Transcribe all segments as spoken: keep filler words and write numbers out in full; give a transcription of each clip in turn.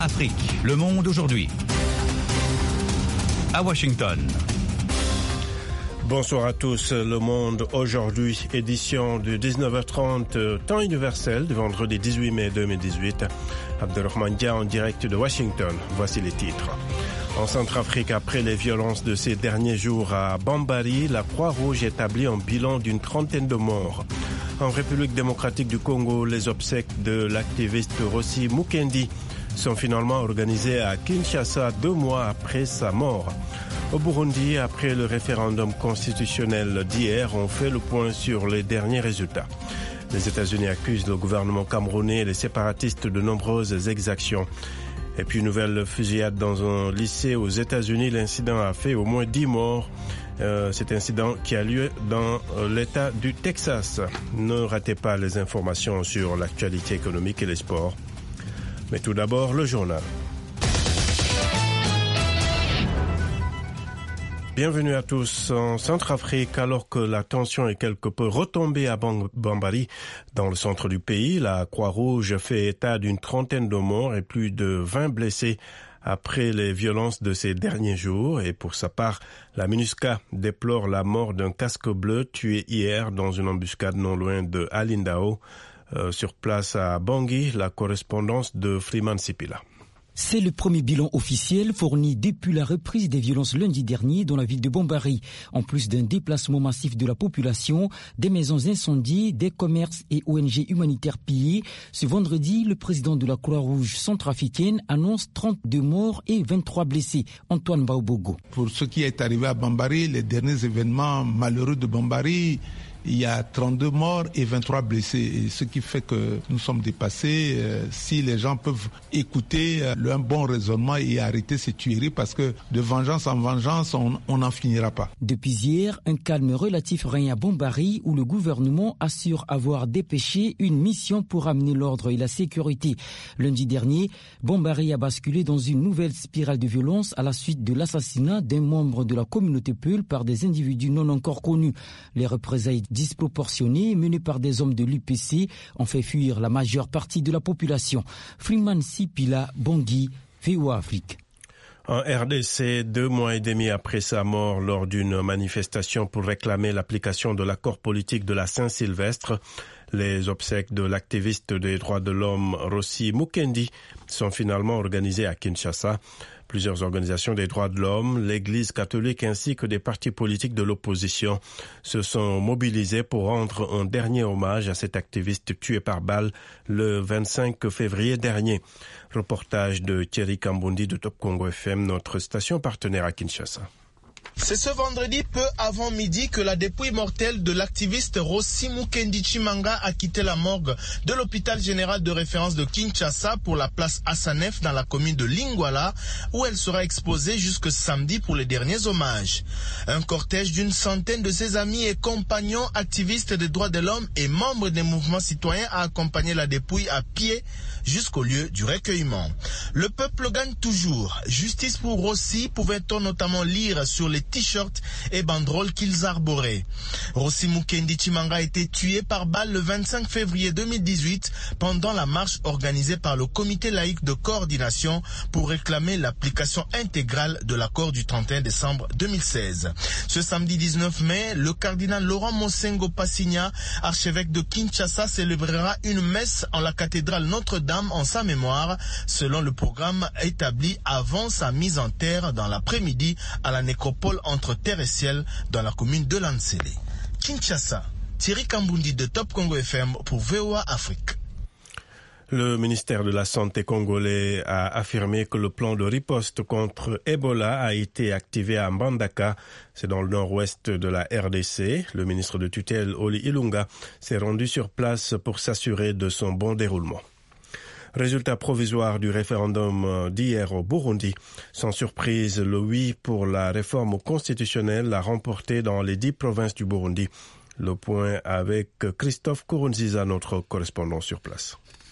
Afrique, le monde aujourd'hui. À Washington. Bonsoir à tous, Le Monde aujourd'hui, édition de dix-neuf heures trente, temps universel, du vendredi dix-huit mai deux mille dix-huit. Abdelrahman Dia en direct de Washington, voici les titres. En Centrafrique, après les violences de ces derniers jours à Bambari, la Croix-Rouge établit un bilan d'une trentaine de morts. En République démocratique du Congo, les obsèques de l'activiste Rossi Mukendi sont finalement organisées à Kinshasa deux mois après sa mort. Au Burundi, après le référendum constitutionnel d'hier, on fait le point sur les derniers résultats. Les États-Unis accusent le gouvernement camerounais et les séparatistes de nombreuses exactions. Et puis, nouvelle fusillade dans un lycée aux États-Unis. L'incident a fait au moins dix morts. Euh, cet incident qui a lieu dans l'État du Texas. Ne ratez pas les informations sur l'actualité économique et les sports. Mais tout d'abord, le journal. Bienvenue à tous. En Centrafrique, alors que la tension est quelque peu retombée à Bambari, dans le centre du pays, la Croix-Rouge fait état d'une trentaine de morts et plus de vingt blessés après les violences de ces derniers jours. Et pour sa part, la MINUSCA déplore la mort d'un casque bleu tué hier dans une embuscade non loin de Alindao. Euh, sur place à Bangui, la correspondance de Freeman Sipila. C'est le premier bilan officiel fourni depuis la reprise des violences lundi dernier dans la ville de Bambari. En plus d'un déplacement massif de la population, des maisons incendiées, des commerces et O N G humanitaires pillés, ce vendredi, le président de la Croix-Rouge centrafricaine annonce trente-deux morts et vingt-trois blessés. Antoine Baobogo. Pour ce qui est arrivé à Bambari, les derniers événements malheureux de Bambari, il y a trente-deux morts et vingt-trois blessés, et ce qui fait que nous sommes dépassés. Euh, si les gens peuvent écouter euh, un bon raisonnement et arrêter ces tueries, parce que de vengeance en vengeance, on n'en finira pas. Depuis hier, un calme relatif règne à Bambari, où le gouvernement assure avoir dépêché une mission pour amener l'ordre et la sécurité. Lundi dernier, Bambari a basculé dans une nouvelle spirale de violence à la suite de l'assassinat d'un membre de la communauté Peul par des individus non encore connus. Les représailles disproportionnées menées par des hommes de l'U P C ont fait fuir la majeure partie de la population. Freeman Sipila, Bangui, V O A Afrique. En R D C, deux mois et demi après sa mort lors d'une manifestation pour réclamer l'application de l'accord politique de la Saint-Sylvestre, les obsèques de l'activiste des droits de l'homme Rossi Mukendi sont finalement organisées à Kinshasa. Plusieurs organisations des droits de l'homme, l'Église catholique ainsi que des partis politiques de l'opposition se sont mobilisés pour rendre un dernier hommage à cet activiste tué par balle le vingt-cinq février dernier. Reportage de Thierry Kambundi de Top Congo F M, notre station partenaire à Kinshasa. C'est ce vendredi peu avant midi que la dépouille mortelle de l'activiste Rossi Mukendi Chimanga a quitté la morgue de l'hôpital général de référence de Kinshasa pour la place Hassanef dans la commune de Lingwala, où elle sera exposée jusque samedi pour les derniers hommages. Un cortège d'une centaine de ses amis et compagnons activistes des droits de l'homme et membres des mouvements citoyens a accompagné la dépouille à pied jusqu'au lieu du recueillement. Le peuple gagne toujours. Justice pour Rossi, pouvait-on notamment lire sur les t-shirts et banderoles qu'ils arboraient. Rossi Mukendi Chimanga a été tué par balle le vingt-cinq février deux mille dix-huit pendant la marche organisée par le comité laïque de coordination pour réclamer l'application intégrale de l'accord du trente et un décembre deux mille seize. Ce samedi dix-neuf mai, le cardinal Laurent Mosengo Passigna, archevêque de Kinshasa, célébrera une messe en la cathédrale Notre-Dame en sa mémoire, selon le programme établi avant sa mise en terre dans l'après-midi à la nécropole entre terre et ciel dans la commune de Lansele. Kinshasa, Thierry Kambundi de Top Congo F M pour V O A Afrique. Le ministère de la Santé congolais a affirmé que le plan de riposte contre Ebola a été activé à Mbandaka, c'est dans le nord-ouest de la R D C. Le ministre de tutelle, Oli Ilunga, s'est rendu sur place pour s'assurer de son bon déroulement. Résultat provisoire du référendum d'hier au Burundi. Sans surprise, le oui pour la réforme constitutionnelle l'a remporté dans les dix provinces du Burundi. Le point avec Christophe Kourounziza, notre correspondant sur place.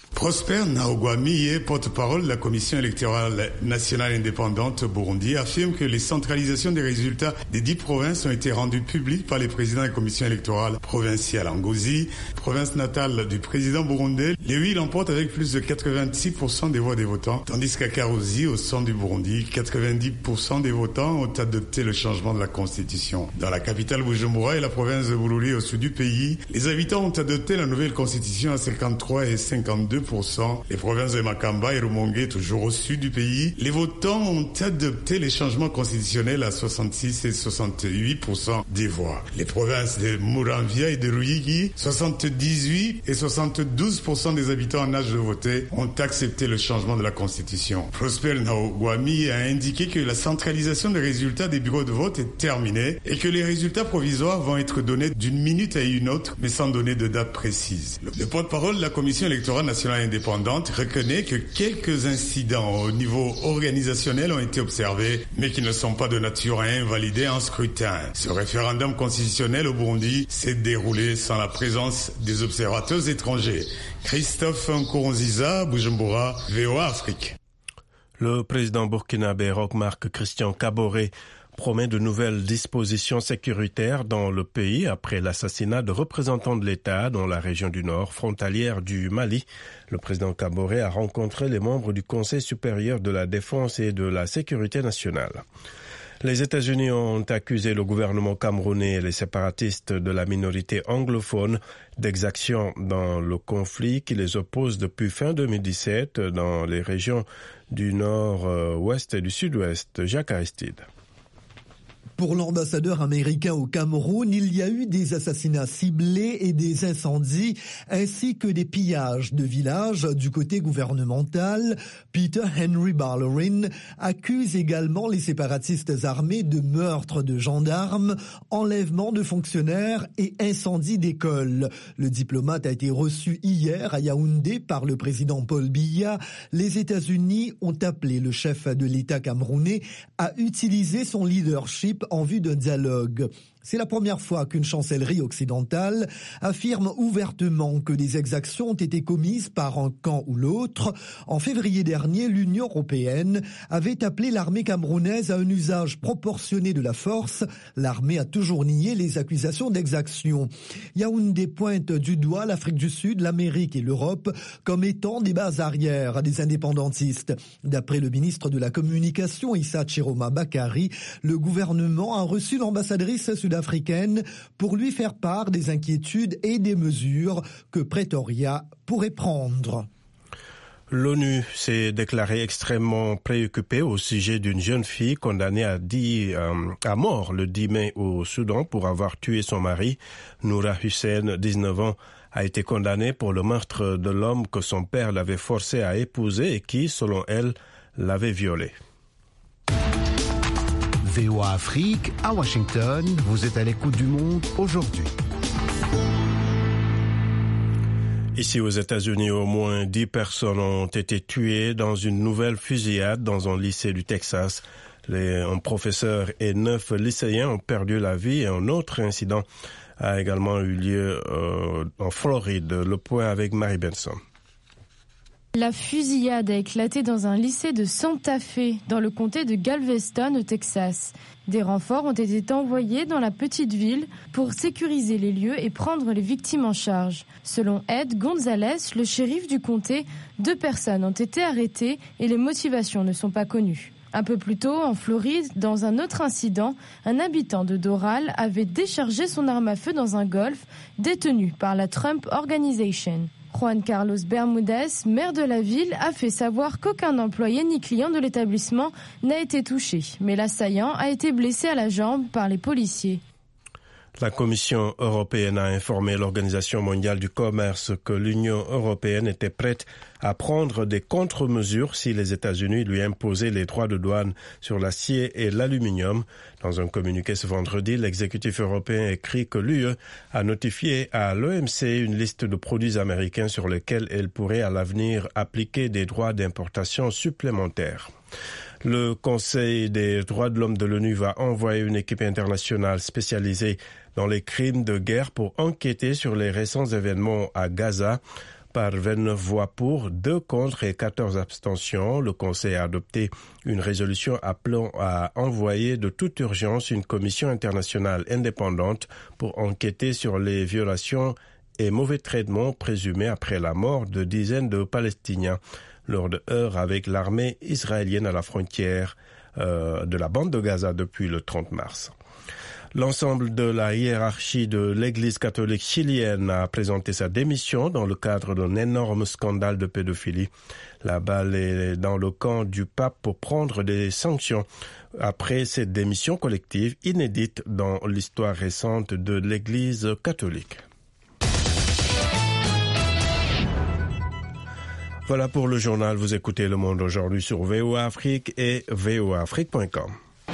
Prosper Ntahogwamiye, porte-parole de la Commission électorale nationale indépendante au Burundi, affirme que les centralisations des résultats des dix provinces ont été rendues publiques par les présidents des commissions électorales provinciales. En Ngozi, province natale du président burundais, les huit l'emportent avec plus de quatre-vingt-six pour cent des voix des votants, tandis qu'à Karuzi, au centre du Burundi, quatre-vingt-dix pour cent des votants ont adopté le changement de la constitution. Dans la capitale Bujumbura et la province de Bururi au sud du pays, les habitants ont adopté la nouvelle constitution à cinquante-trois et cinquante-deux pour cent. Les provinces de Makamba et Rumongue, toujours au sud du pays, les votants ont adopté les changements constitutionnels à soixante-six et soixante-huit pour cent des voix. Les provinces de Muramvia et de Ruyigi, soixante-dix-huit et soixante-douze pour cent des habitants en âge de voter ont accepté le changement de la constitution. Prosper Ntahogwamiye a indiqué que la centralisation des résultats des bureaux de vote est terminée et que les résultats provisoires vont être donnés d'une minute à une autre, mais sans donner de date précise. Le porte-parole de la Commission électorale nationale indépendante reconnaît que quelques incidents au niveau organisationnel ont été observés, mais qui ne sont pas de nature à invalider un scrutin. Ce référendum constitutionnel au Burundi s'est déroulé sans la présence des observateurs étrangers. Christophe Nkurunziza, Bujumbura, V O A Afrique. Le président burkinabé Roch-Marc Christian Kaboré promet de nouvelles dispositions sécuritaires dans le pays après l'assassinat de représentants de l'État dans la région du Nord, frontalière du Mali. Le président Kaboré a rencontré les membres du Conseil supérieur de la défense et de la sécurité nationale. Les États-Unis ont accusé le gouvernement camerounais et les séparatistes de la minorité anglophone d'exactions dans le conflit qui les oppose depuis fin deux mille dix-sept dans les régions du nord-ouest et du sud-ouest. Jacques Aristide. Pour l'ambassadeur américain au Cameroun, il y a eu des assassinats ciblés et des incendies, ainsi que des pillages de villages du côté gouvernemental. Peter Henry Ballerin accuse également les séparatistes armés de meurtre de gendarmes, enlèvement de fonctionnaires et incendie d'écoles. Le diplomate a été reçu hier à Yaoundé par le président Paul Biya. Les États-Unis ont appelé le chef de l'État camerounais à utiliser son leadership en vue d'un dialogue. C'est la première fois qu'une chancellerie occidentale affirme ouvertement que des exactions ont été commises par un camp ou l'autre. En février dernier, l'Union européenne avait appelé l'armée camerounaise à un usage proportionné de la force. L'armée a toujours nié les accusations d'exaction. Yaoundé pointe du doigt l'Afrique du Sud, l'Amérique et l'Europe comme étant des bases arrières des indépendantistes. D'après le ministre de la Communication, Issa Chiroma Bakari, le gouvernement a reçu l'ambassadrice sud-africaine pour lui faire part des inquiétudes et des mesures que Pretoria pourrait prendre. L'ONU s'est déclarée extrêmement préoccupée au sujet d'une jeune fille condamnée à, dix, euh, à mort le dix mai au Soudan pour avoir tué son mari. Noura Hussein, dix-neuf ans, a été condamnée pour le meurtre de l'homme que son père l'avait forcé à épouser et qui, selon elle, l'avait violée. V O A Afrique, à Washington, vous êtes à l'écoute du monde aujourd'hui. Ici aux États-Unis, au moins dix personnes ont été tuées dans une nouvelle fusillade dans un lycée du Texas. Les, un professeur et neuf lycéens ont perdu la vie et un autre incident a également eu lieu euh, en Floride. Le point avec Marie Benson. La fusillade a éclaté dans un lycée de Santa Fe, dans le comté de Galveston, au Texas. Des renforts ont été envoyés dans la petite ville pour sécuriser les lieux et prendre les victimes en charge. Selon Ed Gonzalez, le shérif du comté, deux personnes ont été arrêtées et les motivations ne sont pas connues. Un peu plus tôt, en Floride, dans un autre incident, un habitant de Doral avait déchargé son arme à feu dans un golf détenu par la Trump Organization. Juan Carlos Bermudez, maire de la ville, a fait savoir qu'aucun employé ni client de l'établissement n'a été touché, mais l'assaillant a été blessé à la jambe par les policiers. La Commission européenne a informé l'Organisation mondiale du commerce que l'Union européenne était prête à prendre des contre-mesures si les États-Unis lui imposaient les droits de douane sur l'acier et l'aluminium. Dans un communiqué ce vendredi, l'exécutif européen écrit que l'U E a notifié à l'O M C une liste de produits américains sur lesquels elle pourrait à l'avenir appliquer des droits d'importation supplémentaires. Le Conseil des droits de l'homme de l'ONU va envoyer une équipe internationale spécialisée dans les crimes de guerre pour enquêter sur les récents événements à Gaza. Par vingt-neuf voix pour, deux contre et quatorze abstentions, le Conseil a adopté une résolution appelant à envoyer de toute urgence une commission internationale indépendante pour enquêter sur les violations et mauvais traitements présumés après la mort de dizaines de Palestiniens lors de heurts avec l'armée israélienne à la frontière euh, de la bande de Gaza depuis le trente mars. L'ensemble de la hiérarchie de l'Église catholique chilienne a présenté sa démission dans le cadre d'un énorme scandale de pédophilie. La balle est dans le camp du pape pour prendre des sanctions après cette démission collective inédite dans l'histoire récente de l'Église catholique. Voilà pour le journal. Vous écoutez Le Monde aujourd'hui sur V O A Afrique et V O A Afrique point com.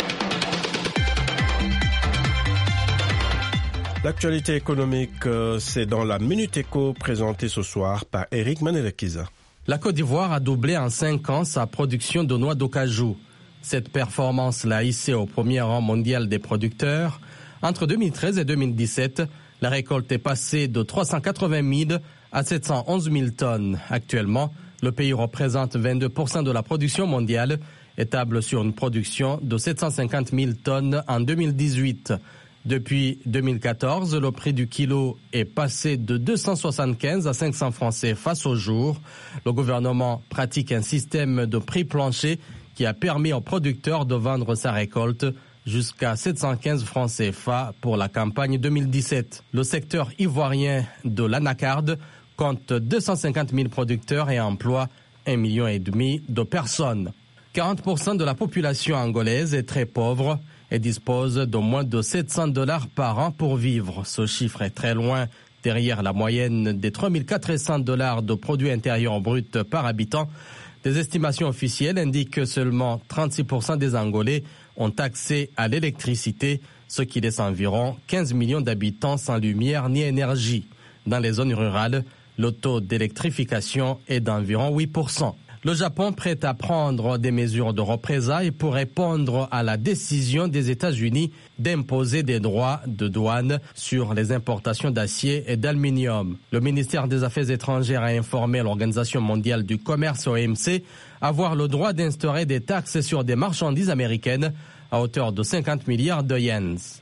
L'actualité économique, c'est dans la Minute Éco présentée ce soir par Eric Manelekiza. La Côte d'Ivoire a doublé en cinq ans sa production de noix d'acajou. Cette performance l'a hissé au premier rang mondial des producteurs. Entre deux mille treize et deux mille dix-sept, la récolte est passée de trois cent quatre-vingt mille à sept cent onze mille tonnes. Actuellement, le pays représente vingt-deux pour cent de la production mondiale et table sur une production de sept cent cinquante mille tonnes en deux mille dix-huit. Depuis deux mille quatorze, le prix du kilo est passé de deux cent soixante-quinze à cinq cents francs C F A au jour. Le gouvernement pratique un système de prix plancher qui a permis aux producteurs de vendre sa récolte jusqu'à sept cent quinze francs C F A pour la campagne deux mille dix-sept. Le secteur ivoirien de l'anacarde compte deux cent cinquante mille producteurs et emploie un million et demi de personnes. quarante pour cent de la population angolaise est très pauvre et dispose de moins de sept cents dollars par an pour vivre. Ce chiffre est très loin derrière la moyenne des trois mille quatre cents dollars de produit intérieur brut par habitant. Des estimations officielles indiquent que seulement trente-six pour cent des Angolais ont accès à l'électricité, ce qui laisse environ quinze millions d'habitants sans lumière ni énergie. Dans les zones rurales, le taux d'électrification est d'environ huit pour cent. Le Japon prête à prendre des mesures de représailles pour répondre à la décision des États-Unis d'imposer des droits de douane sur les importations d'acier et d'aluminium. Le ministère des Affaires étrangères a informé l'Organisation mondiale du commerce O M C avoir le droit d'instaurer des taxes sur des marchandises américaines à hauteur de cinquante milliards de yens.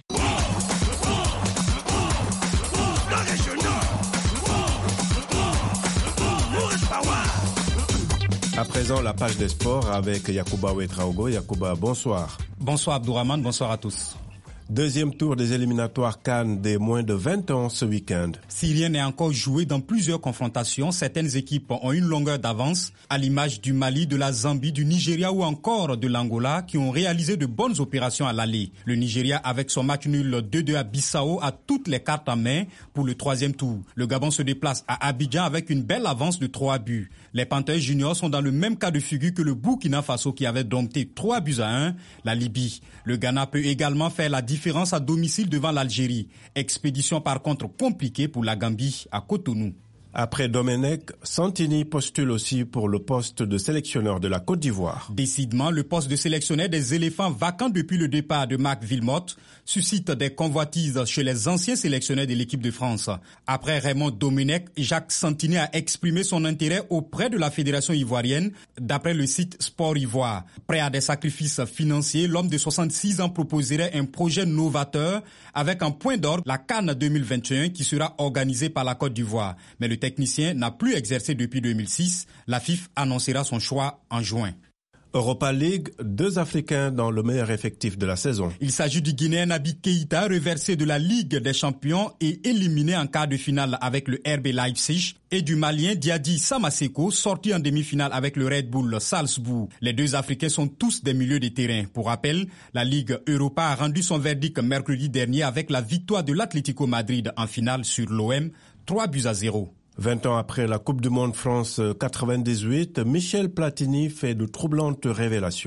À présent, la page des sports avec Yacouba Ouedraogo. Yacouba, bonsoir. Bonsoir Abdourahmane, bonsoir à tous. Deuxième tour des éliminatoires CAN des moins de vingt ans ce week-end. Si rien n'est encore joué dans plusieurs confrontations, certaines équipes ont une longueur d'avance, à l'image du Mali, de la Zambie, du Nigeria ou encore de l'Angola, qui ont réalisé de bonnes opérations à l'aller. Le Nigeria, avec son match nul deux deux à Bissau, a toutes les cartes en main pour le troisième tour. Le Gabon se déplace à Abidjan avec une belle avance de trois buts. Les Panthers juniors sont dans le même cas de figure que le Burkina Faso qui avait dompté trois buts à un la Libye. Le Ghana peut également faire la différence à domicile devant l'Algérie. Expédition par contre compliquée pour la Gambie à Cotonou. Après Domenech, Santini postule aussi pour le poste de sélectionneur de la Côte d'Ivoire. Décidément, le poste de sélectionneur des éléphants vacant depuis le départ de Marc Wilmotte suscite des convoitises chez les anciens sélectionneurs de l'équipe de France. Après Raymond Domenech, Jacques Santini a exprimé son intérêt auprès de la fédération ivoirienne, d'après le site Sport Ivoire. Prêt à des sacrifices financiers, l'homme de soixante-six ans proposerait un projet novateur avec en point d'orgue la CAN deux mille vingt et un qui sera organisée par la Côte d'Ivoire. Mais le technicien n'a plus exercé depuis deux mille six. La F I F annoncera son choix en juin. Europa League, deux Africains dans le meilleur effectif de la saison. Il s'agit du Guinéen Naby Keïta, reversé de la Ligue des Champions et éliminé en quart de finale avec le R B Leipzig, et du Malien Diadi Samaseko, sorti en demi-finale avec le Red Bull Salzbourg. Les deux Africains sont tous des milieux de terrain. Pour rappel, la Ligue Europa a rendu son verdict mercredi dernier avec la victoire de l'Atlético Madrid en finale sur l'O M, trois buts à zéro. Vingt ans après la Coupe du Monde France quatre-vingt-dix-huit, Michel Platini fait de troublantes révélations.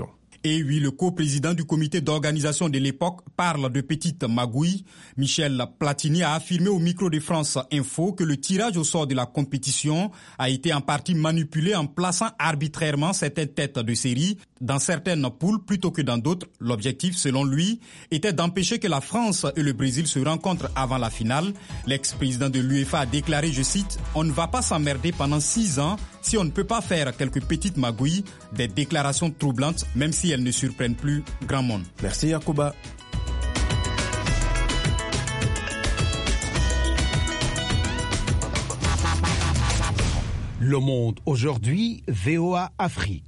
Et oui, le coprésident du comité d'organisation de l'époque parle de petites magouilles. Michel Platini a affirmé au micro de France Info que le tirage au sort de la compétition a été en partie manipulé en plaçant arbitrairement certaines têtes de série dans certaines poules plutôt que dans d'autres. L'objectif, selon lui, était d'empêcher que la France et le Brésil se rencontrent avant la finale. L'ex-président de l'UEFA a déclaré, je cite, « On ne va pas s'emmerder pendant six ans si on ne peut pas faire quelques petites magouilles », des déclarations troublantes, même si elles ne surprennent plus grand monde. Merci Yacouba. Le Monde aujourd'hui, V O A Afrique.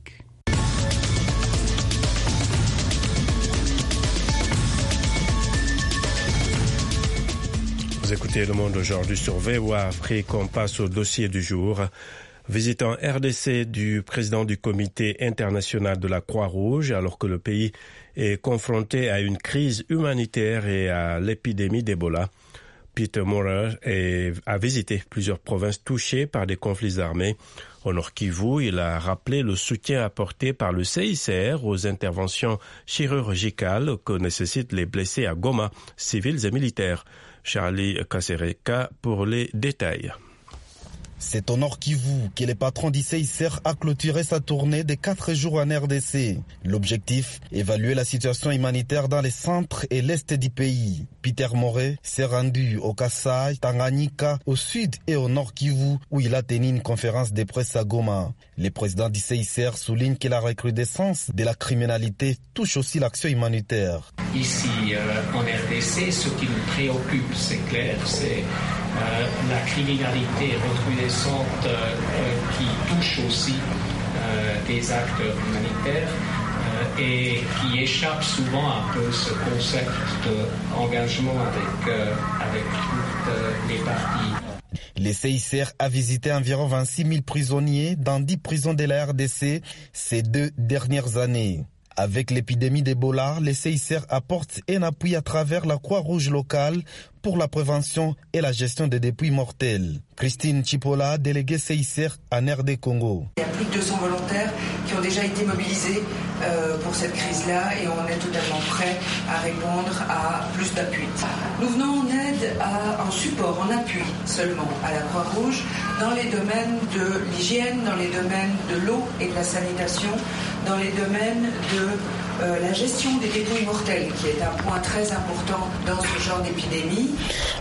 Vous écoutez Le Monde aujourd'hui sur V O A Afrique. On passe au dossier du jour. Visitant R D C du président du comité international de la Croix-Rouge, alors que le pays est confronté à une crise humanitaire et à l'épidémie d'Ebola. Peter Maurer a visité plusieurs provinces touchées par des conflits armés. Au Nord Kivu, il a rappelé le soutien apporté par le C I C R aux interventions chirurgicales que nécessitent les blessés à Goma, civils et militaires. Charlie Kasereka pour les détails. C'est au Nord Kivu que le patron du C I C R a clôturé sa tournée de quatre jours en R D C. L'objectif, évaluer la situation humanitaire dans les centres et l'est du pays. Peter Moré s'est rendu au Kasai, Tanganyika, au sud et au Nord Kivu, où il a tenu une conférence de presse à Goma. Le président du C I C R souligne que la recrudescence de la criminalité touche aussi l'action humanitaire. Ici, euh, en R D C, ce qui nous préoccupe, c'est clair, c'est euh, la criminalité recrudescente euh, qui touche aussi euh, des acteurs humanitaires euh, et qui échappe souvent un peu ce concept d'engagement avec, euh, avec toutes euh, les parties. Le C I C R a visité environ vingt-six mille prisonniers dans dix prisons de la R D C ces deux dernières années. Avec l'épidémie d'Ebola, le C I C R apporte un appui à travers la Croix-Rouge locale pour la prévention et la gestion des dépouilles mortelles. Christine Chipola, déléguée C I C R en R D Congo. Il y a plus de deux cents volontaires qui ont déjà été mobilisés euh, pour cette crise-là et on est totalement prêt à répondre à plus d'appui. Nous venons en aide, à, en support, en appui seulement à la Croix-Rouge dans les domaines de l'hygiène, dans les domaines de l'eau et de la sanitation, dans les domaines de euh, la gestion des dépouilles mortelles, qui est un point très important dans ce genre d'épidémie.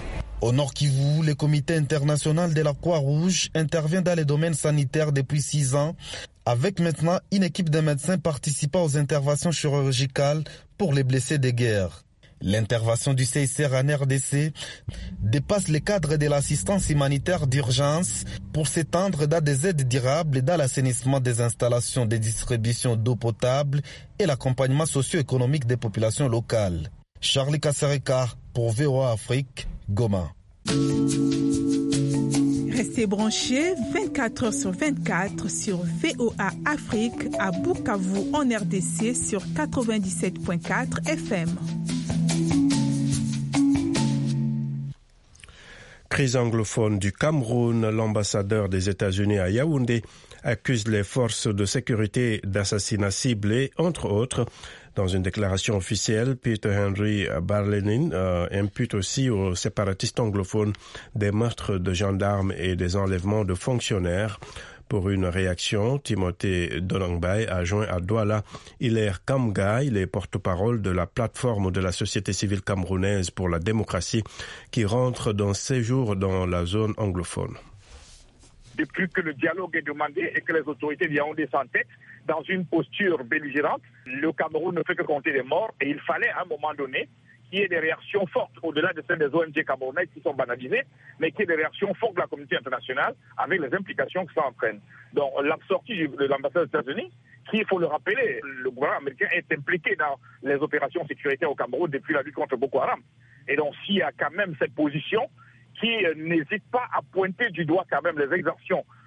Au Nord Kivu, le comité international de la Croix-Rouge intervient dans les domaines sanitaires depuis six ans, avec maintenant une équipe de médecins participant aux interventions chirurgicales pour les blessés de guerre. L'intervention du C I C R en R D C dépasse le cadre de l'assistance humanitaire d'urgence pour s'étendre dans des aides durables dans l'assainissement des installations de distribution d'eau potable et l'accompagnement socio-économique des populations locales. Charlie Kasereka pour V O A Afrique, Goma. Restez branchés vingt-quatre heures sur vingt-quatre sur V O A Afrique à Bukavu en R D C sur quatre-vingt-dix-sept virgule quatre F M. Crise anglophone du Cameroun, l'ambassadeur des États-Unis à Yaoundé accuse les forces de sécurité d'assassinats ciblés, entre autres. Dans une déclaration officielle, Peter Henry Barlenin euh, impute aussi aux séparatistes anglophones des meurtres de gendarmes et des enlèvements de fonctionnaires. Pour une réaction, Timothée Donangbay a joint à Douala Hilaire Kamga, il est porte-parole de la plateforme de la société civile camerounaise pour la démocratie qui rentre dans ses jours dans la zone anglophone. Depuis que le dialogue est demandé et que les autorités de Yaoundé s'entêtent dans une posture belligérante, le Cameroun ne fait que compter les morts et il fallait à un moment donné qu'il y ait des réactions fortes au-delà de celles des O N G camerounaises qui sont banalisées, mais qu'il y ait des réactions fortes de la communauté internationale avec les implications que ça entraîne. Donc l'absortie de l'ambassade des États-Unis, qui, il faut le rappeler, le gouvernement américain est impliqué dans les opérations sécuritaires au Cameroun depuis la lutte contre Boko Haram. Et donc s'il y a quand même cette position qui n'hésite pas à pointer du doigt quand même les exactions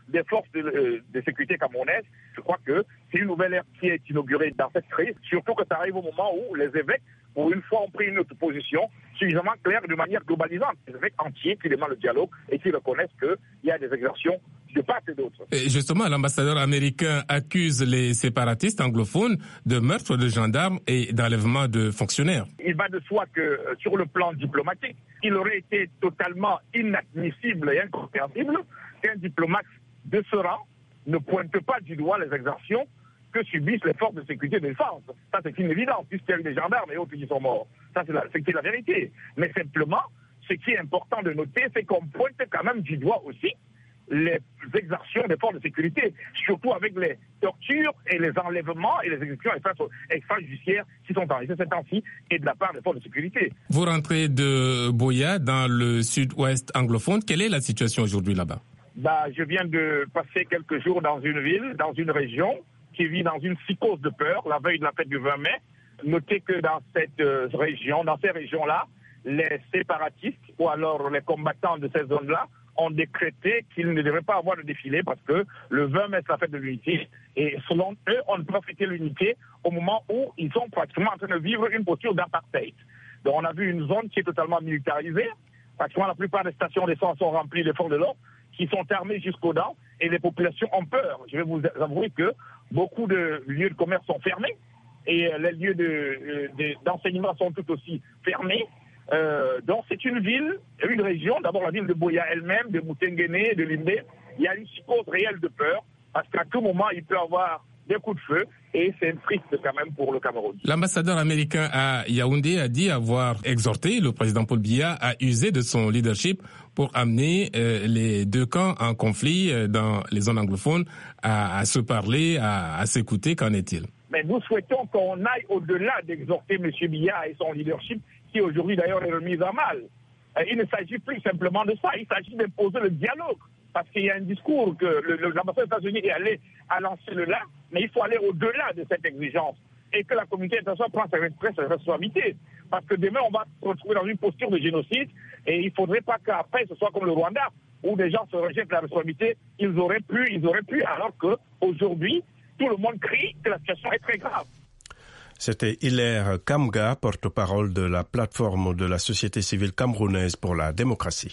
des forces de, euh, de sécurité camerounaises. Je crois que c'est une nouvelle ère qui est inaugurée dans cette crise, surtout que ça arrive au moment où les évêques, pour une fois, ont pris une autre position suffisamment claire de manière globalisante. Les évêques entiers qui demandent le dialogue et qui reconnaissent qu'il y a des exactions de part et d'autre. Et justement, l'ambassadeur américain accuse les séparatistes anglophones de meurtre de gendarmes et d'enlèvement de fonctionnaires. Il va de soi que, sur le plan diplomatique, il aurait été totalement inadmissible et incompréhensible qu'un diplomate de ce rang ne pointe pas du doigt les exactions que subissent les forces de sécurité et de défense. Ça, c'est une évidence, puisqu'il y a eu des gendarmes et autres qui sont morts. Ça, c'est la, c'est la vérité. Mais simplement, ce qui est important de noter, c'est qu'on pointe quand même du doigt aussi les exactions des forces de sécurité, surtout avec les tortures et les enlèvements et les exécutions extrajudiciaires qui sont arrivées ces temps-ci et de la part des forces de sécurité. Vous rentrez de Buea dans le sud-ouest anglophone. Quelle est la situation aujourd'hui là-bas? Bah, je viens de passer quelques jours dans une ville, dans une région qui vit dans une psychose de peur, la veille de la fête du vingt mai. Notez que dans cette euh, région, dans ces régions-là, les séparatistes ou alors les combattants de ces zones-là ont décrété qu'il ne devrait pas avoir de défilé parce que le vingt mai, c'est la fête de l'unité. Et selon eux, on ne peut pas fêter l'unité au moment où ils sont pratiquement en train de vivre une posture d'apartheid. Donc on a vu une zone qui est totalement militarisée. Pratiquement la plupart des stations d'essence sont remplies de forces de l'ordre qui sont armés jusqu'aux dents et les populations ont peur. Je vais vous avouer que beaucoup de lieux de commerce sont fermés et les lieux de, de, d'enseignement sont tout aussi fermés. Euh, donc c'est une ville, une région, d'abord la ville de Buea elle-même, de Moutenguene, de Limbe. Il y a une psychose réelle de peur parce qu'à tout moment il peut y avoir des coups de feu et c'est triste quand même pour le Cameroun. L'ambassadeur américain à Yaoundé a dit avoir exhorté le président Paul Biya à user de son leadership pour amener euh, les deux camps en conflit euh, dans les zones anglophones à, à se parler, à, à s'écouter. Qu'en est-il? Mais nous souhaitons qu'on aille au-delà d'exhorter M. Biya et son leadership qui aujourd'hui d'ailleurs est remis à mal. Il ne s'agit plus simplement de ça, il s'agit d'imposer le dialogue. Parce qu'il y a un discours que le, le, l'ambassade des États-Unis est allé à lancer le là, mais il faut aller au-delà de cette exigence. Et que la communauté internationale prenne sa responsabilité. Parce que demain, on va se retrouver dans une posture de génocide et il ne faudrait pas qu'après, ce soit comme le Rwanda, où des gens se rejettent la responsabilité. Ils auraient pu, ils auraient pu, alors qu'aujourd'hui, tout le monde crie que la situation est très grave. C'était Hilaire Kamga, porte-parole de la plateforme de la société civile camerounaise pour la démocratie.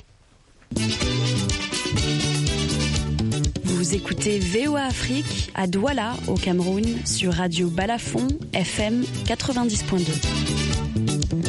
Vous écoutez V O A Afrique à Douala, au Cameroun, sur Radio Balafon, F M quatre-vingt-dix point deux.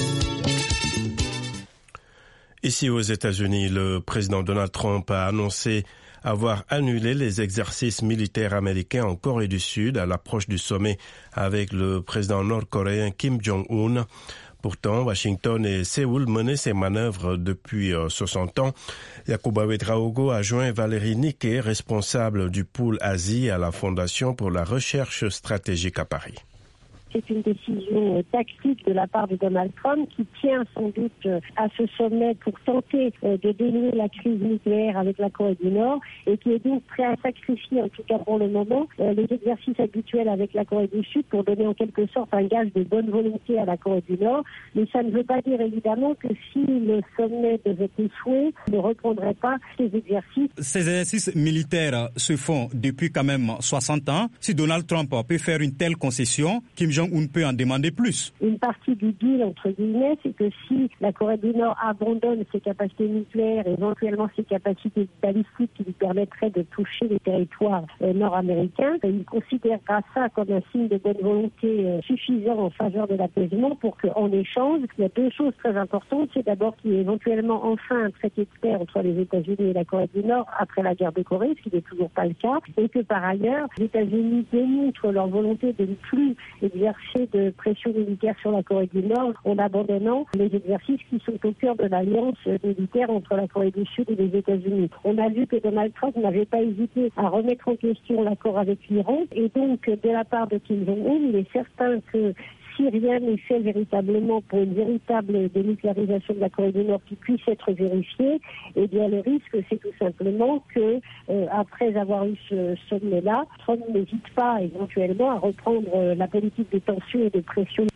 Ici aux États-Unis, le président Donald Trump a annoncé avoir annulé les exercices militaires américains en Corée du Sud à l'approche du sommet avec le président nord-coréen Kim Jong-un. Pourtant, Washington et Séoul menaient ces manœuvres depuis soixante ans. Yacouba Ouedraogo a joint Valérie Niquet, responsable du pôle Asie à la Fondation pour la recherche stratégique à Paris. C'est une décision tactique de la part de Donald Trump qui tient sans doute à ce sommet pour tenter de dénouer la crise nucléaire avec la Corée du Nord et qui est donc prêt à sacrifier, en tout cas pour le moment, les exercices habituels avec la Corée du Sud pour donner en quelque sorte un gage de bonne volonté à la Corée du Nord. Mais ça ne veut pas dire évidemment que si le sommet devait échouer, il ne reprendrait pas ces exercices. Ces exercices militaires se font depuis quand même soixante ans. Si Donald Trump peut faire une telle concession, Kim Jong-un peut en demander plus. Une partie du deal, entre guillemets, c'est que si la Corée du Nord abandonne ses capacités nucléaires et éventuellement ses capacités balistiques qui lui permettraient de toucher les territoires euh, nord-américains, il considérera ça comme un signe de bonne volonté euh, suffisant en faveur de l'apaisement pour qu'en échange, il y a deux choses très importantes. C'est d'abord qu'il y ait éventuellement enfin un traité de paix entre les États-Unis et la Corée du Nord après la guerre de Corée, ce qui n'est toujours pas le cas, et que par ailleurs, les États-Unis démontrent leur volonté de ne plus exercer de pression militaire sur la Corée du Nord en abandonnant les exercices qui sont au cœur de l'alliance militaire entre la Corée du Sud et les États-Unis. On a vu que Donald Trump n'avait pas hésité à remettre en question l'accord avec l'Iran et donc de la part de Kim Jong-un, il est certain que si rien n'est fait véritablement pour une véritable dénucléarisation de la Corée du Nord qui puisse être vérifiée, eh bien le risque c'est tout simplement que euh, après avoir eu ce sommet-là, Trump n'hésite pas éventuellement à reprendre euh, la politique de tension et de pression.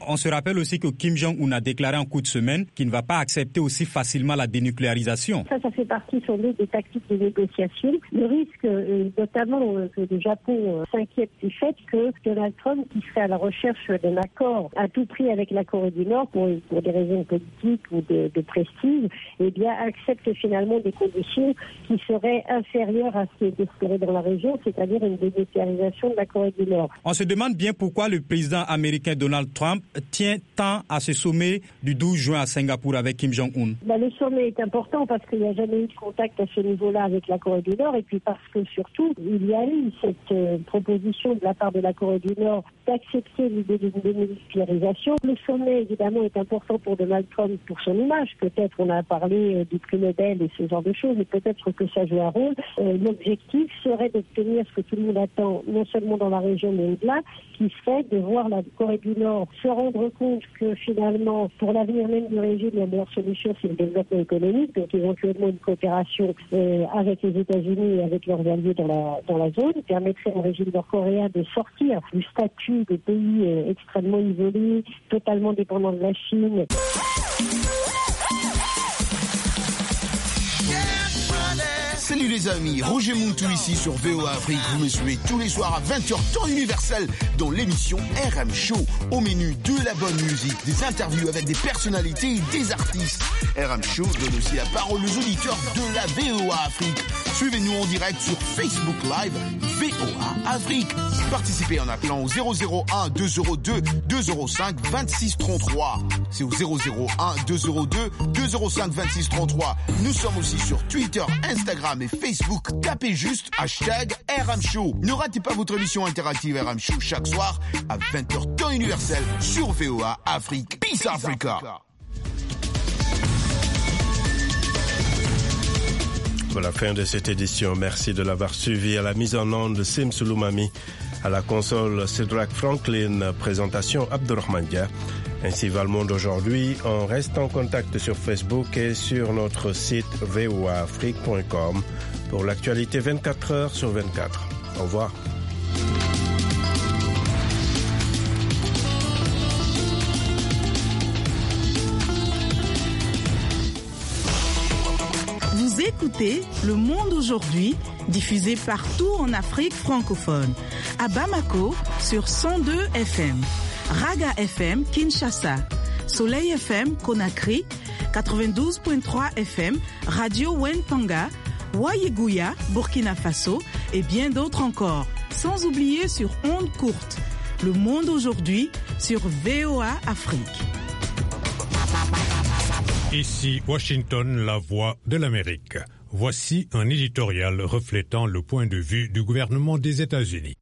On se rappelle aussi que Kim Jong-un a déclaré en coup de semaine qu'il ne va pas accepter aussi facilement la dénucléarisation. Ça, ça fait partie sans doute des tactiques de négociation. Le risque, euh, notamment euh, que le Japon euh, s'inquiète du fait que Donald Trump, qui serait à la recherche d'un accord à tout prix avec la Corée du Nord pour, pour des raisons politiques ou de, de prestige, eh bien accepte finalement des conditions qui seraient inférieures à ce qui est espéré dans la région, c'est-à-dire une dénucléarisation de la Corée du Nord. On se demande bien pourquoi le président américain Donald Trump tient tant à ce sommet du douze juin à Singapour avec Kim Jong-un. Ben, le sommet est important parce qu'il n'y a jamais eu de contact à ce niveau-là avec la Corée du Nord et puis parce que surtout, il y a eu cette euh, proposition de la part de la Corée du Nord d'accepter l'idée d'une dénucléarisation. Le sommet, évidemment, est important pour Donald Trump, pour son image. Peut-être on a parlé euh, du prix Nobel et ce genre de choses, et peut-être que ça joue un rôle. Euh, l'objectif serait d'obtenir ce que tout le monde attend, non seulement dans la région, mais au-delà, qui serait de voir la Corée du Nord se rendre compte que finalement, pour l'avenir même du régime, la meilleure solution, c'est le développement économique, donc éventuellement une coopération euh, avec les États-Unis et avec leurs alliés dans la, dans la zone, permettrait au régime nord-coréen de sortir du statut de pays euh, extrêmement isolé, totalement dépendant de la Chine. Salut les amis, Roger Mountou ici sur V O A Afrique. Vous me suivez tous les soirs à vingt heures temps universel dans l'émission R M Show. Au menu de la bonne musique, des interviews avec des personnalités et des artistes. R M Show donne aussi la parole aux auditeurs de la V O A Afrique. Suivez-nous en direct sur Facebook Live V O A Afrique. Participez en appelant au zéro zéro un deux zéro deux deux zéro cinq vingt-six trente-trois. C'est au zéro zéro un deux zéro deux deux zéro cinq vingt-six trente-trois. Nous sommes aussi sur Twitter, Instagram et Facebook. Tapez juste hashtag R M Show. Ne ratez pas votre émission interactive R M Show chaque soir à vingt heures temps universel sur V O A Afrique. Peace Africa. Pour la fin de cette édition, merci de l'avoir suivi. À la mise en onde de Sim Sulumami, à la console Cédric Franklin, présentation Abdurrahman Dia. Ainsi va le monde aujourd'hui. On reste en contact sur Facebook et sur notre site v o a afrique point com pour l'actualité vingt-quatre heures sur vingt-quatre. Au revoir. Vous écoutez Le Monde aujourd'hui, diffusé partout en Afrique francophone. À Bamako, sur cent deux F M. Raga F M Kinshasa, Soleil F M Conakry, quatre-vingt-douze virgule trois F M, Radio Wentanga, Wayeguya, Burkina Faso et bien d'autres encore. Sans oublier sur ondes courtes. Le Monde aujourd'hui sur V O A Afrique. Ici Washington, la voix de l'Amérique. Voici un éditorial reflétant le point de vue du gouvernement des États-Unis.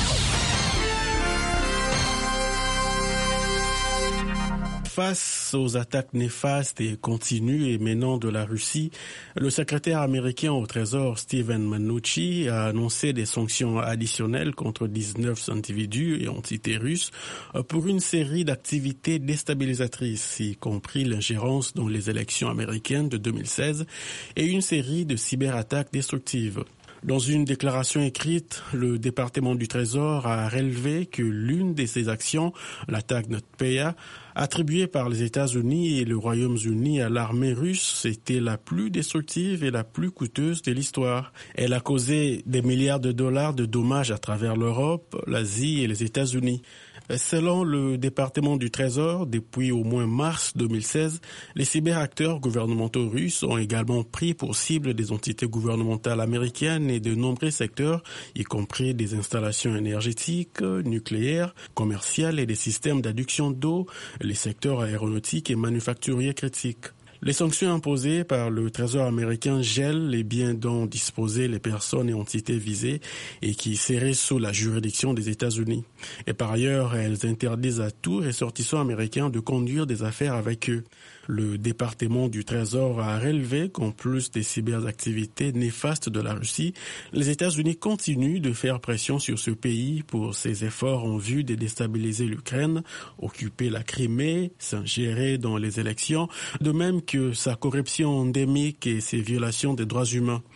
Face aux attaques néfastes et continues émanant de la Russie, le secrétaire américain au Trésor Steven Mnuchin a annoncé des sanctions additionnelles contre dix-neuf individus et entités russes pour une série d'activités déstabilisatrices, y compris l'ingérence dans les élections américaines de deux mille seize et une série de cyberattaques destructives. Dans une déclaration écrite, le département du Trésor a relevé que l'une de ces actions, l'attaque NotPetya, attribuée par les États-Unis et le Royaume-Uni à l'armée russe, était la plus destructive et la plus coûteuse de l'histoire. Elle a causé des milliards de dollars de dommages à travers l'Europe, l'Asie et les États-Unis. Selon le département du Trésor, depuis au moins mars deux mille seize, les cyberacteurs gouvernementaux russes ont également pris pour cible des entités gouvernementales américaines et de nombreux secteurs, y compris des installations énergétiques, nucléaires, commerciales et des systèmes d'adduction d'eau, les secteurs aéronautiques et manufacturiers critiques. Les sanctions imposées par le Trésor américain gèlent les biens dont disposaient les personnes et entités visées et qui seraient sous la juridiction des États-Unis. Et par ailleurs, elles interdisent à tout ressortissant américain de conduire des affaires avec eux. Le département du Trésor a relevé qu'en plus des cyberactivités néfastes de la Russie, les États-Unis continuent de faire pression sur ce pays pour ses efforts en vue de déstabiliser l'Ukraine, occuper la Crimée, s'ingérer dans les élections, de même que sa corruption endémique et ses violations des droits humains.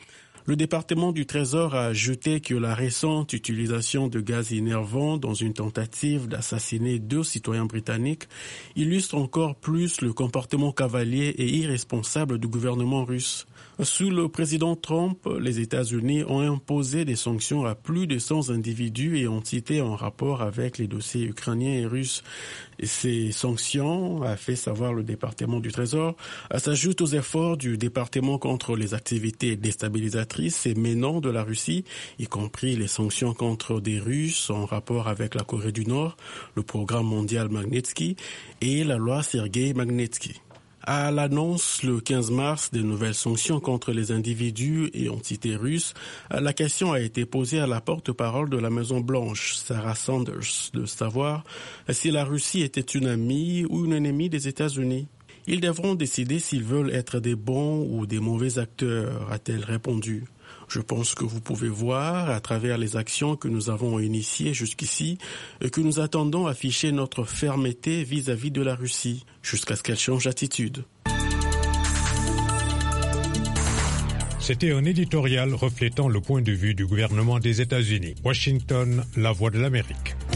Le département du Trésor a ajouté que la récente utilisation de gaz énervant dans une tentative d'assassiner deux citoyens britanniques illustre encore plus le comportement cavalier et irresponsable du gouvernement russe. Sous le président Trump, les États-Unis ont imposé des sanctions à plus de cent individus et entités en rapport avec les dossiers ukrainiens et russes. Ces sanctions, a fait savoir le département du Trésor, s'ajoutent aux efforts du département contre les activités déstabilisatrices et menant de la Russie, y compris les sanctions contre des Russes en rapport avec la Corée du Nord, le programme mondial Magnitsky et la loi Sergei Magnitsky. À l'annonce le quinze mars des nouvelles sanctions contre les individus et entités russes, la question a été posée à la porte-parole de la Maison-Blanche, Sarah Sanders, de savoir si la Russie était une amie ou une ennemie des États-Unis. Ils devront décider s'ils veulent être des bons ou des mauvais acteurs, a-t-elle répondu. Je pense que vous pouvez voir, à travers les actions que nous avons initiées jusqu'ici, que nous attendons afficher notre fermeté vis-à-vis de la Russie, jusqu'à ce qu'elle change d'attitude. C'était un éditorial reflétant le point de vue du gouvernement des États-Unis. Washington, la voix de l'Amérique.